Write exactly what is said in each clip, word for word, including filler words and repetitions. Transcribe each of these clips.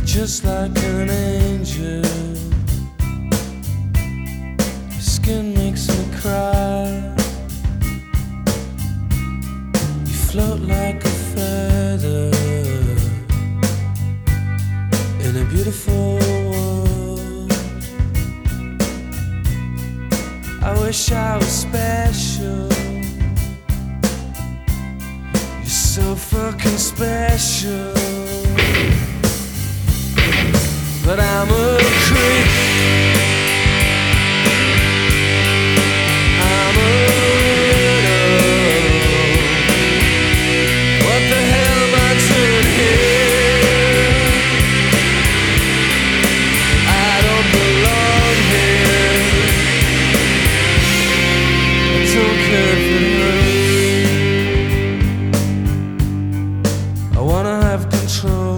just like an angel. Your skin makes me cry. You float like a feather in a beautiful world. I wish I was special. You're so fucking special. But I'm a creep. I'm a widow. What the hell am I doing here? I don't belong here. I don't care if it hurts. I wanna have control.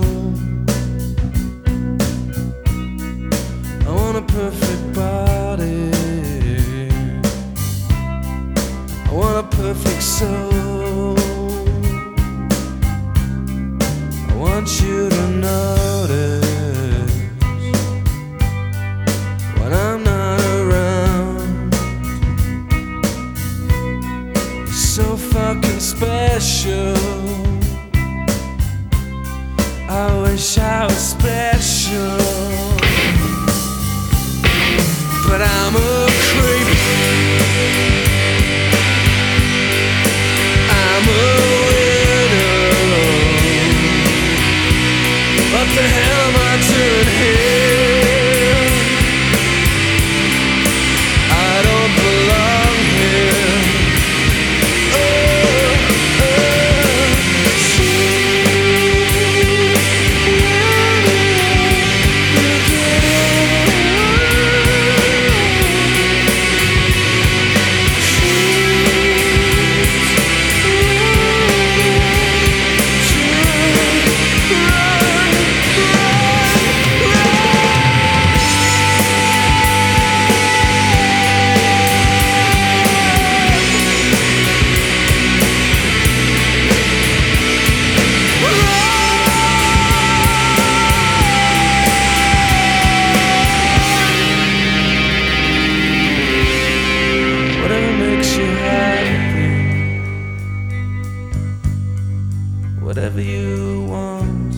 A perfect body. I want a perfect soul. I want you to notice when I'm not around. You're so fucking special. I wish I was special. But I'm a creep. I'm a widow. What the hell am I doing here? I don't belong here. Oh, whatever you want.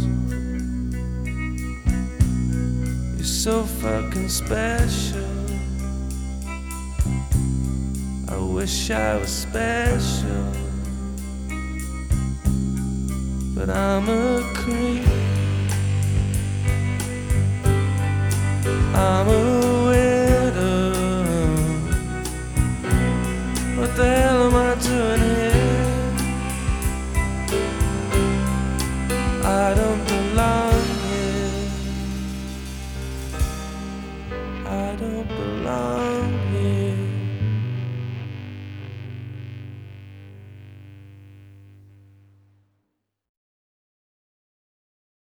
You're so fucking special. I wish I was special, but I'm a creep.